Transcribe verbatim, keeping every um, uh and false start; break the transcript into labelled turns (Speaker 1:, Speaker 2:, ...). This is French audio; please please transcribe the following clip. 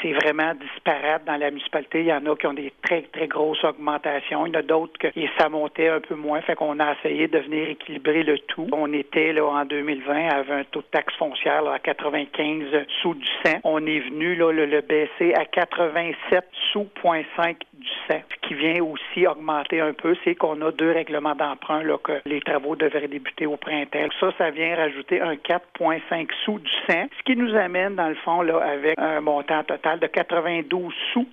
Speaker 1: c'est vraiment disparate dans la municipalité. Il y en a qui ont des très, très grosses augmentations. Il y en a d'autres qui ça montait un peu moins. Fait qu'on a essayé de venir équilibrer le tout. On était là en deux mille vingt avec un taux de taxe foncière là, à quatre-vingt-quinze sous du cent. On est venu là, le, le baisser à quatre-vingt-sept sous point cinq du cent. Ce qui vient aussi augmenter un peu, c'est qu'on a deux règlements d'emprunt là, que les travaux devraient débuter au printemps. Ça, ça vient rajouter un quatre virgule cinq sous du cent, ce qui nous amène, dans le fond, là, avec un montant total de quatre-vingt-douze sous